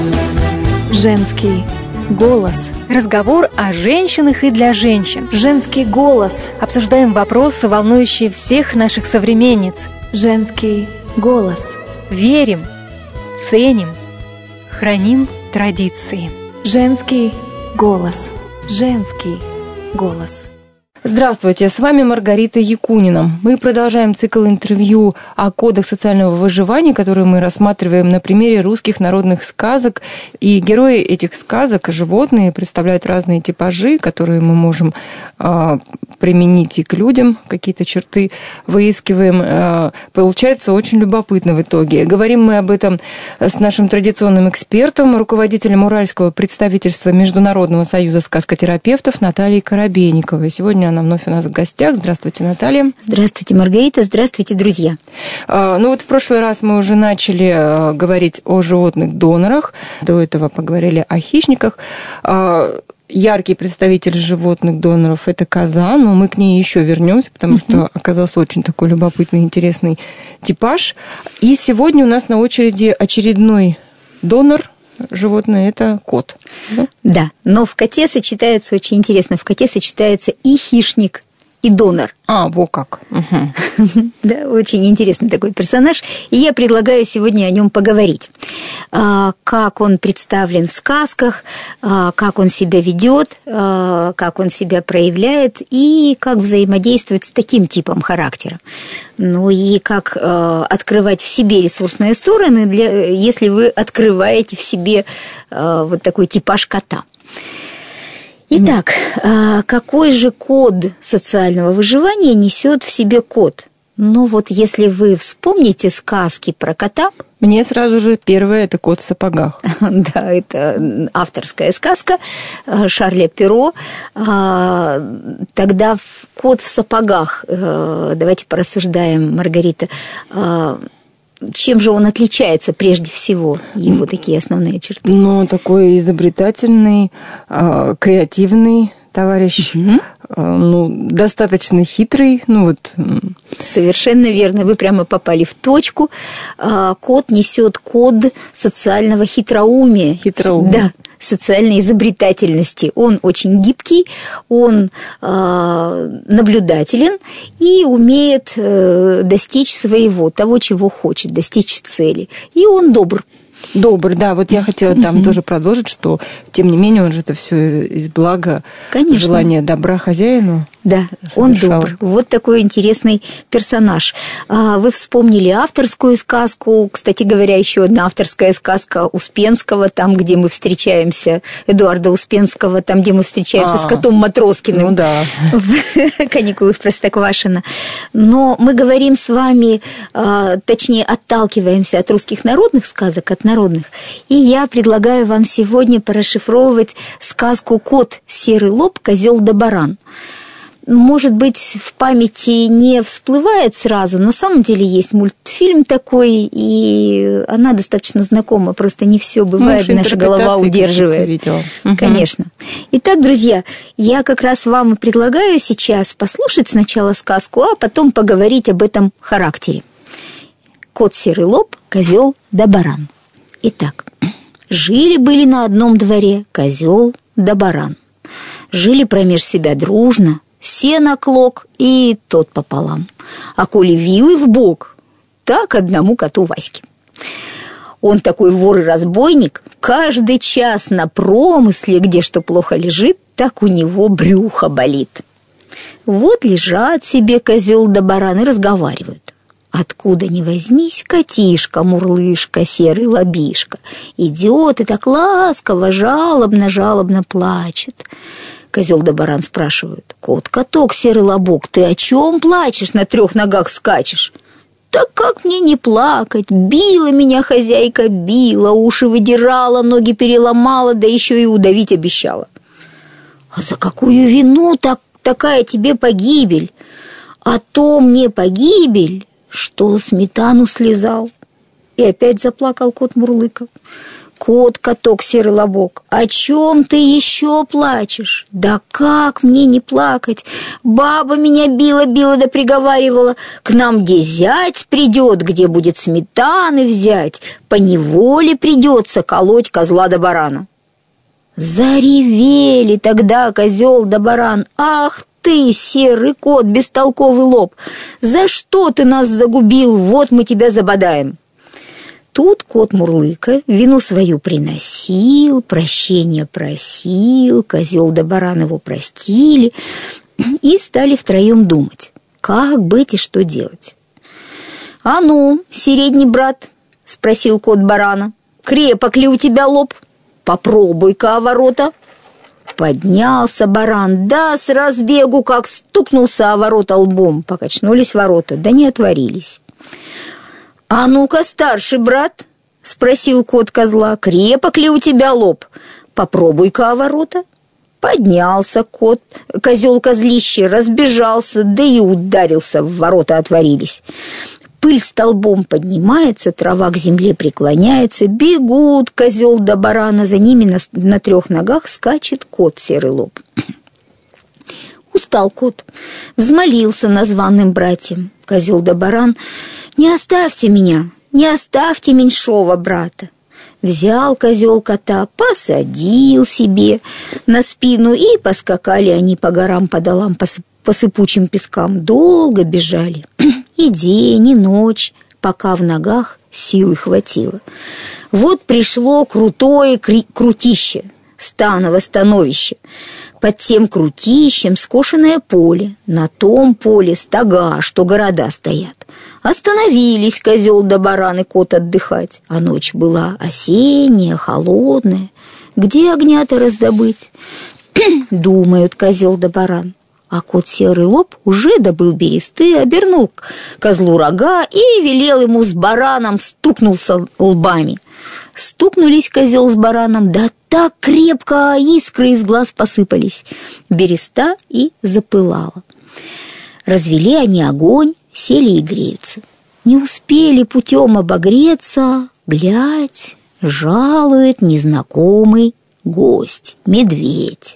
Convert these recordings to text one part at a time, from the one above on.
Женский голос. Разговор о женщинах и для женщин. Женский голос. Обсуждаем вопросы, волнующие всех наших современниц. Женский голос. Верим, ценим, храним традиции. Женский голос. Женский голос. Здравствуйте, с вами Маргарита Якунина. Мы продолжаем цикл интервью о кодах социального выживания, которые мы рассматриваем на примере русских народных сказок. И герои этих сказок, животные, представляют разные типажи, которые мы можем применить и к людям, какие-то черты выискиваем. Получается очень любопытно в итоге. Говорим мы об этом с нашим традиционным экспертом, руководителем Уральского представительства Международного союза сказкотерапевтов Натальей Коробейниковой. Сегодня она вновь у нас в гостях. Здравствуйте, Наталья. Здравствуйте, Маргарита. Здравствуйте, друзья. Ну вот в прошлый раз мы уже начали говорить о животных-донорах. До этого поговорили о хищниках. Яркий представитель животных-доноров – это коза, но мы к ней еще вернемся, потому что оказался очень такой любопытный, интересный типаж. И сегодня у нас на очереди очередной донор – животное – это кот. Да, но в коте сочетается очень интересно. В коте сочетается и хищник, и донор. Во как. Да, очень интересный такой персонаж. И я предлагаю сегодня о нем поговорить. Как он представлен в сказках, как он себя ведет, как он себя проявляет и как взаимодействует с таким типом характера. Ну и как открывать в себе ресурсные стороны, если вы открываете в себе вот такой типаж кота. Итак, какой же код социального выживания несет в себе кот? Ну вот если вы вспомните сказки про кота... Мне сразу же первое – это «Кот в сапогах». Да, это авторская сказка Шарля Перро. Тогда «Кот в сапогах». Давайте порассуждаем, Маргарита. Чем же он отличается прежде всего? Его такие основные черты. Ну, такой изобретательный, креативный товарищ, достаточно хитрый. Совершенно верно, вы прямо попали в точку. Кот несет код социального хитроумия. Да, социальной изобретательности. Он очень гибкий, он наблюдателен и умеет достичь своего, того, чего хочет, достичь цели. И он добр. Добр, да. Вот я хотела там тоже продолжить, что, тем не менее, он же это все из блага, желания добра хозяину. Да, он добр. Вот такой интересный персонаж. Вы вспомнили авторскую сказку. Кстати говоря, еще одна авторская сказка Успенского, там, где мы встречаемся, Эдуарда Успенского, там, где мы встречаемся с котом Матроскиным. Ну да. «Каникулы в Простоквашино». Но мы говорим с вами, точнее, отталкиваемся от русских народных сказок, от народных. И я предлагаю вам сегодня порасшифровывать сказку «Кот, серый лоб, козел да баран». Может быть, в памяти не всплывает сразу, на самом деле есть мультфильм такой, и она достаточно знакома, просто не все бывает, наша голова удерживает. Конечно. Итак, друзья, я как раз вам предлагаю сейчас послушать сначала сказку, а потом поговорить об этом характере. Кот, серый лоб, козел да баран. Итак, жили-были на одном дворе козел да баран. Жили промеж себя дружно, сено клок и тот пополам. А коли вилы в бок, так одному коту Ваське. Он такой вор и разбойник, каждый час на промысле, где что плохо лежит, так у него брюхо болит. Вот лежат себе козел да баран и разговаривают. Откуда ни возьмись, котишка, мурлышка, серый лобишка, идет и так ласково, жалобно плачет. Козел да баран спрашивают: кот-каток, серый лобок, ты о чем плачешь, на 3 ногах скачешь? Так как мне не плакать? Била меня хозяйка, била, уши выдирала, ноги переломала, да еще и удавить обещала. А за какую вину такая тебе погибель? А то мне погибель, что сметану слезал. И опять заплакал кот Мурлыка. Кот-каток Серый Лобок, о чем ты еще плачешь? Да как мне не плакать? Баба меня била-била да приговаривала, к нам где зять придет, где будет сметаны взять, поневоле придется колоть козла да барана. Заревели тогда козел да баран. Ах ты, серый кот, бестолковый лоб, за что ты нас загубил? Вот мы тебя забодаем. Тут кот Мурлыка вину свою приносил, прощения просил, козел да баран его простили и стали втроем думать, как быть и что делать. «А ну, средний брат», — спросил кот барана, — «крепок ли у тебя лоб? Попробуй-ка о ворота». Поднялся баран, да с разбегу как стукнулся о ворота лбом, покачнулись ворота, да не отворились. «А ну-ка, старший брат», — спросил кот козла, — «крепок ли у тебя лоб? Попробуй-ка о ворота». Поднялся козел-козлище, разбежался, да и ударился, в ворота отворились. Пыль столбом поднимается, трава к земле преклоняется, бегут козел да барана, за ними на 3 ногах скачет кот Серый Лоб. Устал кот, взмолился названным братьям. Козел да баран: «Не оставьте меня, не оставьте меньшого брата». Взял козел кота, посадил себе на спину, и поскакали они по горам, по долам, по сыпучим пескам. Долго бежали, и день, и ночь, пока в ногах силы хватило. Вот пришло крутое крутище, станово становище. Под тем крутищем скошенное поле, на том поле стога, что города стоят. Остановились козел да баран и кот отдыхать, а ночь была осенняя, холодная. Где огня-то раздобыть? Думают козел да баран. А кот Серый Лоб уже добыл бересты, обернул козлу рога и велел ему с бараном стукнулся лбами. Стукнулись козел с бараном, да так крепко, искры из глаз посыпались. Береста и запылала. Развели они огонь, сели и греются. Не успели путем обогреться, глядь, жалует незнакомый гость, медведь.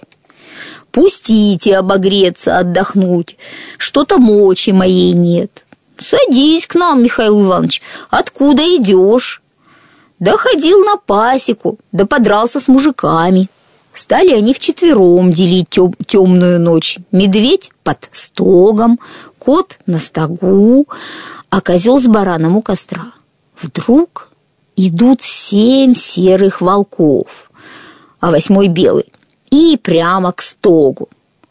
«Пустите обогреться, отдохнуть, что-то мочи моей нет. Садись к нам, Михаил Иванович, откуда идешь?» «Да ходил на пасеку, да подрался с мужиками». Стали они вчетвером делить темную ночь. Медведь под стогом, кот на стогу, а козел с бараном у костра. Вдруг идут 7 серых волков, а 8 белый, и прямо к стогу.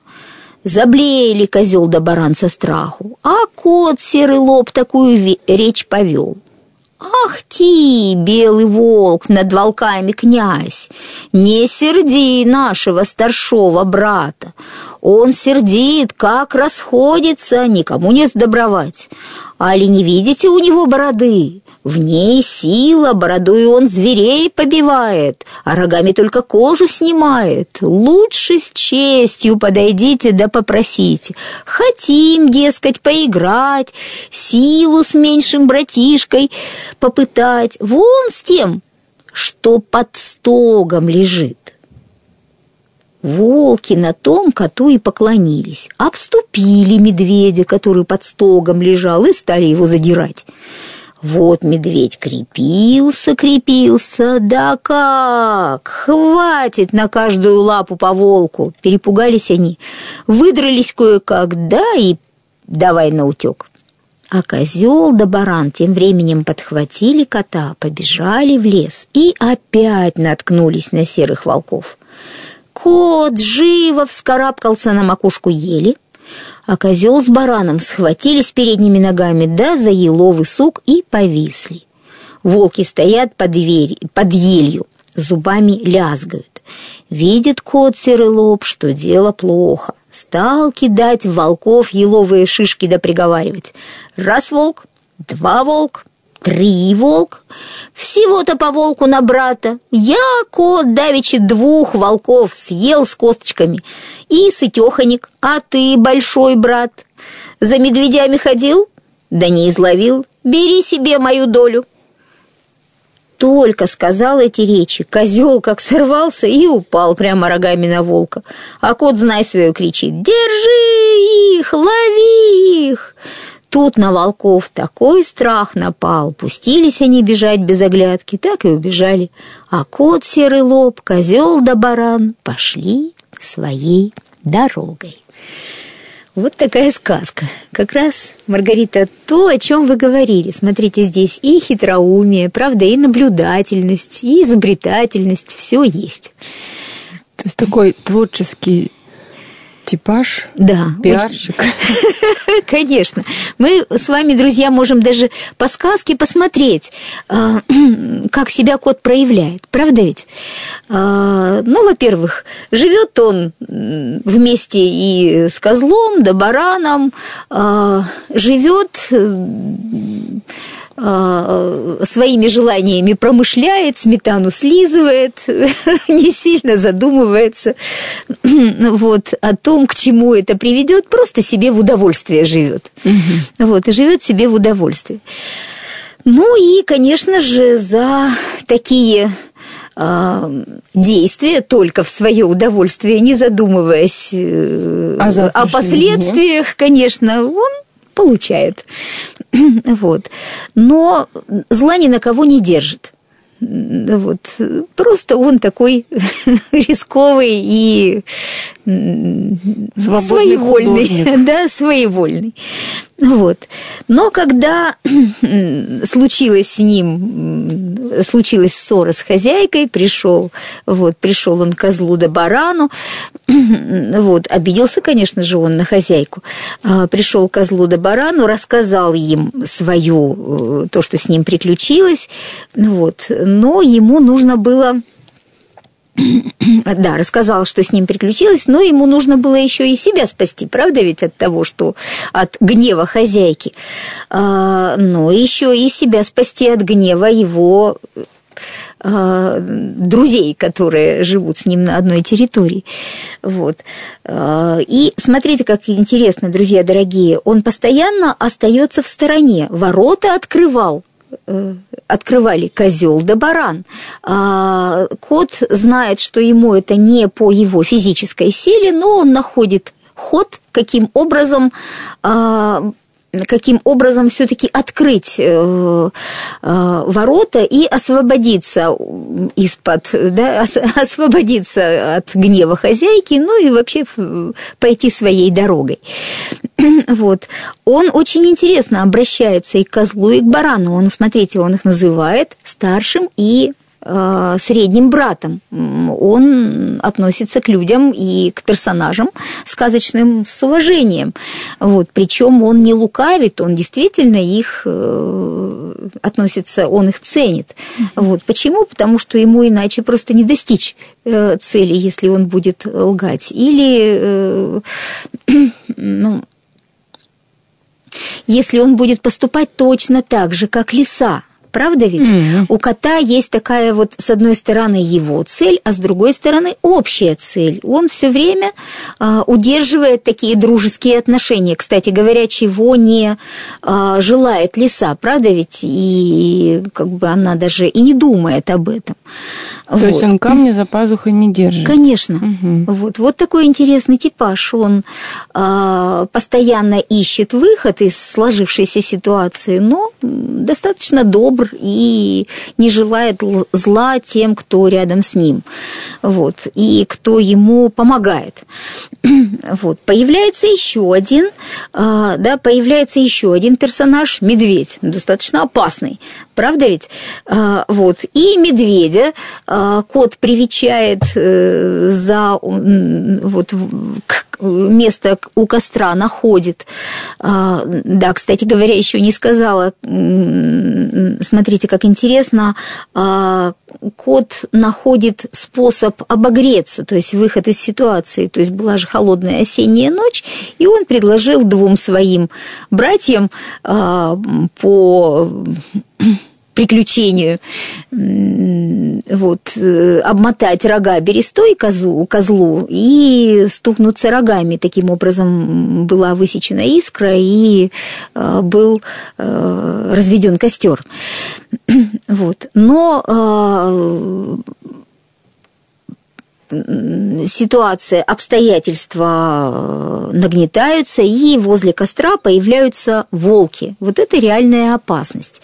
Заблеяли козел да баран со страху, а кот Серый Лоб такую речь повел: «Ах ты, белый волк, над волками князь, не серди нашего старшего брата. Он сердит, как расходится, никому не сдобровать. Али не видите у него бороды? В ней сила, бородою он зверей побивает, а рогами только кожу снимает. Лучше с честью подойдите да попросите. Хотим, дескать, поиграть, силу с меньшим братишкой попытать. Вон с тем, что под стогом лежит». Волки на том коту и поклонились, обступили медведя, который под стогом лежал, и стали его задирать. Вот медведь крепился, да как! Хватит на каждую лапу по волку. Перепугались они, выдрались кое-как, да и давай наутек. А козел да баран тем временем подхватили кота, побежали в лес и опять наткнулись на серых волков. Кот живо вскарабкался на макушку ели, а козел с бараном схватились передними ногами, да за еловый сук и повисли. Волки стоят под елью, зубами лязгают. Видит кот Серый Лоб, что дело плохо. Стал кидать в волков еловые шишки да приговаривать: «Раз волк, 2 волк, 3 волк, всего-то по волку на брата. Я, кот, давеча 2 волков съел с косточками, и сытеханик, а ты, большой брат, за медведями ходил? Да не изловил, бери себе мою долю». только сказал эти речи, козел как сорвался и упал прямо рогами на волка. А кот, знай свое, кричит: «Держи их, лови их!» Тут на волков такой страх напал. Пустились они бежать без оглядки, так и убежали. А кот, серый лоб, козел да баран пошли своей дорогой. Вот такая сказка. Как раз, Маргарита, то, о чем вы говорили. Смотрите, здесь и хитроумие, правда, и наблюдательность, и изобретательность. Все есть. То есть такой творческий типаж, да, пиарщик. Конечно. Мы с вами, друзья, можем даже по сказке посмотреть, как себя кот проявляет. Правда ведь? Ну, во-первых, живет он вместе и с козлом, да бараном, живет, своими желаниями промышляет, сметану слизывает, не сильно задумывается вот, о том, к чему это приведет, просто себе в удовольствие живет. Вот, и живет себе в удовольствие. Ну и, конечно же, за такие действия только в свое удовольствие, не задумываясь о последствиях, конечно, он получает. Вот. Но зла ни на кого не держит. Вот. Просто он такой рисковый и своевольный. Да, своевольный. Вот. Но когда случилась ссора с хозяйкой, пришел он к козлу да барану, вот, обиделся, конечно же, он на хозяйку, пришел к козлу да барану, рассказал им то, что с ним приключилось, вот, но ему нужно было... Да, рассказал, что с ним приключилось, но ему нужно было еще и себя спасти, правда ведь, от гнева хозяйки, но еще и себя спасти от гнева его друзей, которые живут с ним на одной территории. Вот. И смотрите, как интересно, друзья дорогие, он постоянно остается в стороне, ворота открывали козел да баран. Кот знает, что ему это не по его физической силе, но он находит ход, каким образом все-таки открыть ворота и освободиться освободиться от гнева хозяйки, ну и вообще пойти своей дорогой. Вот. Он очень интересно обращается и к козлу, и к барану. Он их называет старшим и средним братом. Он относится к людям и к персонажам сказочным с уважением. Вот. Причем он не лукавит, он действительно их ценит. Вот. Почему? Потому что ему иначе просто не достичь цели, если он будет лгать. Или если он будет поступать точно так же, как лиса. Правда ведь? У кота есть такая вот, с одной стороны, его цель, а с другой стороны, общая цель. Он все время удерживает такие дружеские отношения. Кстати говоря, чего не желает лиса, правда ведь? И как бы она даже и не думает об этом. То есть он камни за пазухой не держит. Конечно. Вот такой интересный типаж. Он постоянно ищет выход из сложившейся ситуации, но достаточно добр и не желает зла тем, кто рядом с ним, вот, и кто ему помогает. Вот. Появляется еще один персонаж, медведь, достаточно опасный, правда ведь? Вот. И медведя кот привечает место у костра, находит. Да, кстати говоря, еще не сказала, смотрите, как интересно, кот находит способ обогреться, то есть выход из ситуации. То есть была же холодная осенняя ночь, и он предложил двум своим братьям по приключению обмотать рога берестой козлу и стукнуться рогами. Таким образом была высечена искра и был разведен костер. Но ситуация, обстоятельства нагнетаются, и возле костра появляются волки. Вот это реальная опасность.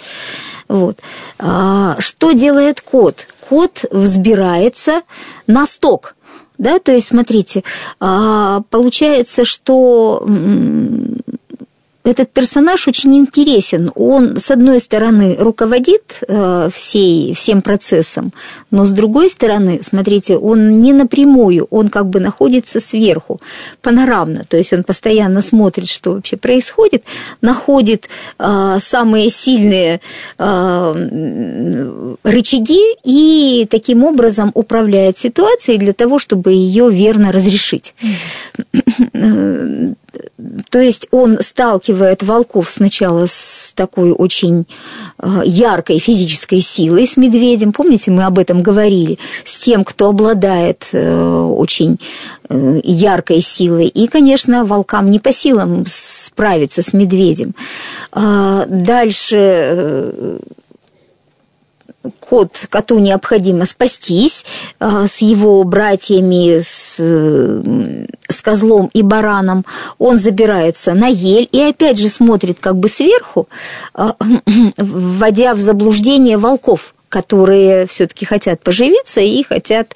Что делает кот? Кот взбирается на сток. Да? То есть, смотрите, получается, что этот персонаж очень интересен. Он, с одной стороны, руководит всем процессом, но с другой стороны, смотрите, он не напрямую, он как бы находится сверху, панорамно. То есть он постоянно смотрит, что вообще происходит, находит самые сильные рычаги и таким образом управляет ситуацией для того, чтобы ее верно разрешить. То есть он сталкивает волков сначала с такой очень яркой физической силой, с медведем, помните, мы об этом говорили, с тем, кто обладает очень яркой силой. И, конечно, волкам не по силам справиться с медведем. Дальше коту необходимо спастись с его братьями, с козлом и бараном. Он забирается на ель и опять же смотрит как бы сверху, вводя в заблуждение волков, которые все-таки хотят поживиться и хотят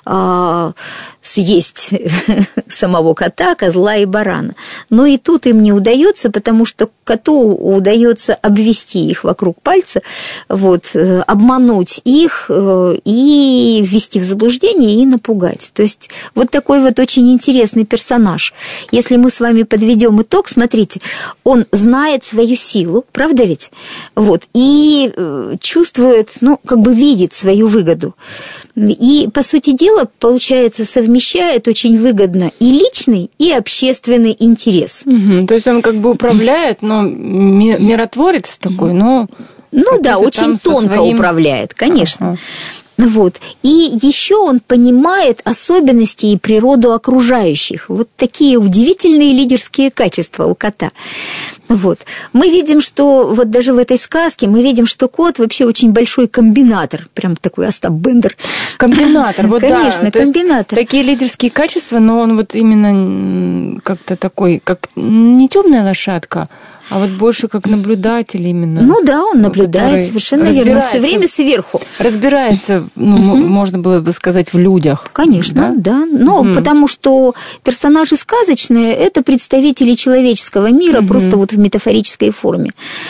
съесть самого кота, козла и барана. Но и тут им не удается, потому что коту удается обвести их вокруг пальца, обмануть их и ввести в заблуждение и напугать. То есть вот такой вот очень интересный персонаж. Если мы с вами подведем итог, смотрите, он знает свою силу, правда ведь? И чувствует, как бы видит свою выгоду. И, по сути дела, получается, совмещает очень выгодно и личный, и общественный интерес. То есть он как бы управляет, но миротворец такой, но... да, очень тонко управляет, конечно. И еще он понимает особенности и природу окружающих. Вот такие удивительные лидерские качества у кота. Мы видим, что даже в этой сказке мы видим, что кот вообще очень большой комбинатор, прям такой Остап Бендер. Комбинатор, конечно, да. комбинатор. Такие лидерские качества, но он именно как-то такой, как не темная лошадка, а больше как наблюдатель именно. Он наблюдает, совершенно верно, все время сверху. Разбирается, можно было бы сказать, в людях. Конечно, да. Потому что персонажи сказочные – это представители человеческого мира, просто в метафорической форме.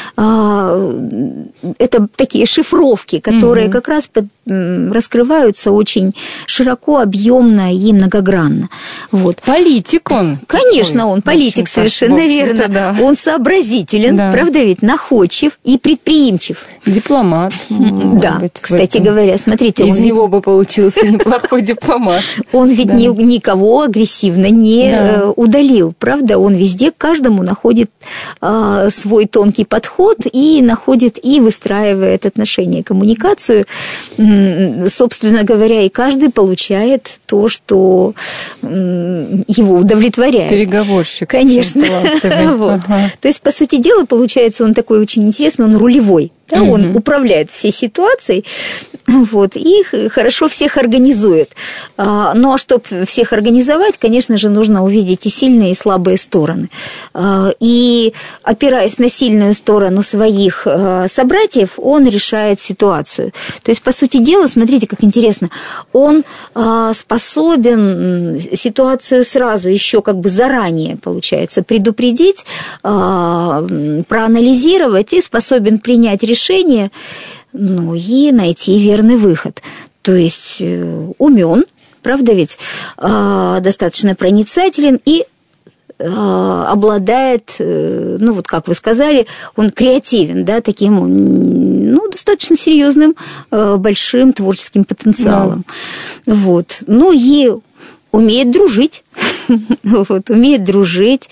Это такие шифровки, которые как раз раскрываются очень широко, объемно и многогранно. Политик он. Конечно, он политик, совершенно верно. Да. Он сообразителен, правда ведь, находчив и предприимчив. Дипломат. Да, кстати говоря, смотрите. Из него бы получился неплохой дипломат. Он ведь никого агрессивно не удалил, правда? Он везде каждому находит свой тонкий подход и находит и выстраивает отношения, коммуникацию. Собственно говоря, и каждый получает то, что его удовлетворяет. Переговорщик. Конечно. То есть, по сути дела, получается, он такой очень интересный, он рулевой. Да, он управляет всей ситуацией, и хорошо всех организует. А чтобы всех организовать, конечно же, нужно увидеть и сильные, и слабые стороны. И, опираясь на сильную сторону своих собратьев, он решает ситуацию. То есть, по сути дела, смотрите, как интересно, он способен ситуацию сразу, еще как бы заранее, получается, предупредить, проанализировать и способен принять решение, и найти верный выход. То есть умен, правда ведь, достаточно проницателен и обладает, как вы сказали, он креативен, да, таким, достаточно серьезным, большим творческим потенциалом. И умеет дружить. Умеет дружить.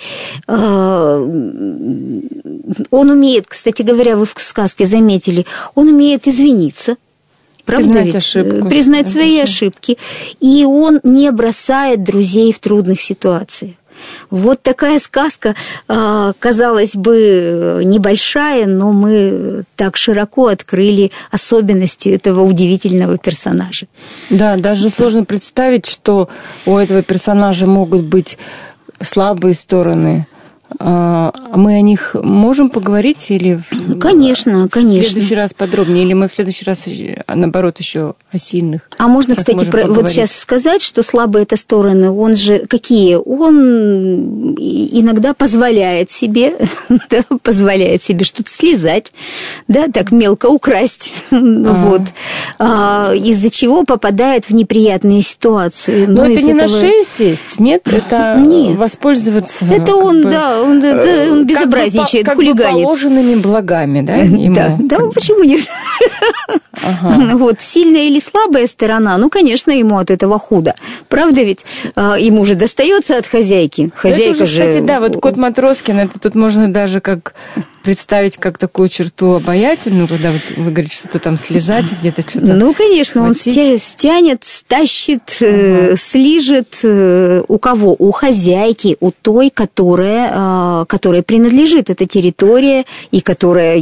Он умеет, кстати говоря, вы в сказке заметили, он умеет извиниться. Признать ошибку. Признать свои ошибки. И он не бросает друзей в трудных ситуациях. Вот такая сказка, казалось бы, небольшая, но мы так широко открыли особенности этого удивительного персонажа. Да, даже сложно представить, что у этого персонажа могут быть слабые стороны. Мы о них можем поговорить или конечно, в следующий раз подробнее, или мы в следующий раз, наоборот, еще о сильных? А можно, кстати, вот сейчас сказать, что слабые это стороны, он же какие? Он иногда позволяет себе что-то слезать, да, так мелко украсть, вот, из-за чего попадает в неприятные ситуации. Но это не на шею сесть, нет? Это воспользоваться. Это он, да. Он безобразничает, хулиганит. Как бы положенными благами, да? Ему? Да, почему нет? Вот, сильная или слабая сторона, ну, конечно, ему от этого худо. Правда ведь? Ему же достается от хозяйки. Хозяйка же... Кстати, да, вот кот Матроскин, это тут можно даже как представить как такую черту обаятельную, когда вот вы говорите, что-то там слезать, где-то что-то. Ну, конечно, хватить. Он стянет, стащит, слижет. У кого? У хозяйки, у той, которая принадлежит эта территория и которая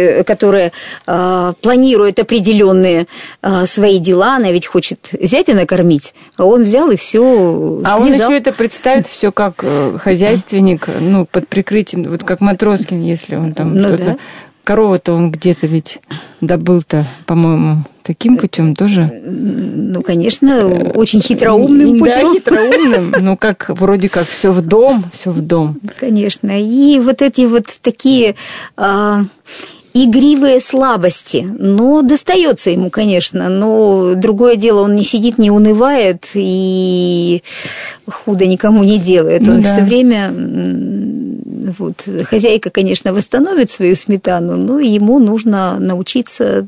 планирует определенные свои дела. Она ведь хочет зятя накормить, а он взял и все. А он еще это представит все как хозяйственник, ну, под прикрытием, вот как Матроскин, если он там что-то... Да. Корова-то он где-то ведь добыл-то, по-моему, таким путем тоже. Ну, конечно, очень хитроумным путем. Да, хитроумным. Ну, как вроде как все в дом. Конечно. И вот эти вот такие игривые слабости. Но достается ему, конечно. Но другое дело, он не сидит, не унывает и худо никому не делает. Он все время... Вот. Хозяйка, конечно, восстановит свою сметану, но ему нужно научиться,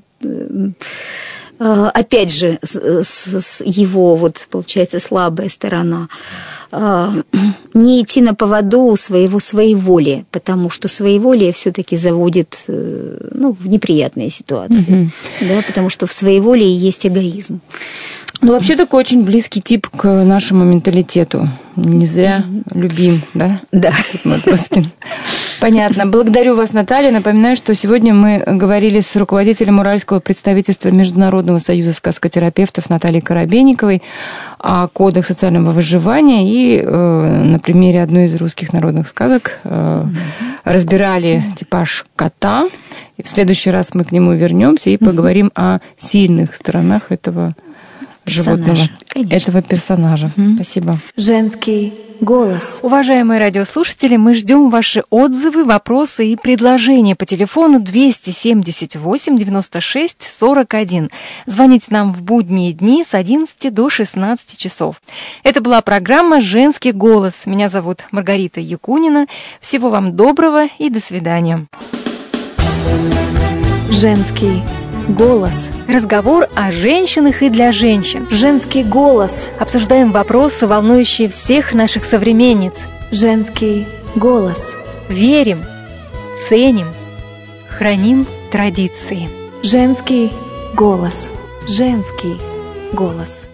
опять же, его, вот, получается, слабая сторона, не идти на поводу у своего своеволия, потому что своеволие все-таки заводит в неприятные ситуации, да, потому что в своеволии есть эгоизм. Ну, вообще такой очень близкий тип к нашему менталитету. Не зря любим, да? Да. Матроскин. Понятно. Благодарю вас, Наталья. Напоминаю, что сегодня мы говорили с руководителем Уральского представительства Международного союза сказкотерапевтов Натальей Коробейниковой о кодах социального выживания и на примере одной из русских народных сказок разбирали типаж кота. И в следующий раз мы к нему вернемся и поговорим о сильных сторонах этого животного, этого персонажа. Спасибо. Женский голос. Уважаемые радиослушатели, мы ждем ваши отзывы, вопросы и предложения по телефону 278 96 41. Звоните нам в будние дни с 11 до 16 часов. Это была программа «Женский голос». Меня зовут Маргарита Якунина. Всего вам доброго и до свидания. Женский голос. Разговор о женщинах и для женщин. Женский голос. Обсуждаем вопросы, волнующие всех наших современниц. Женский голос. Верим, ценим, храним традиции. Женский голос. Женский голос.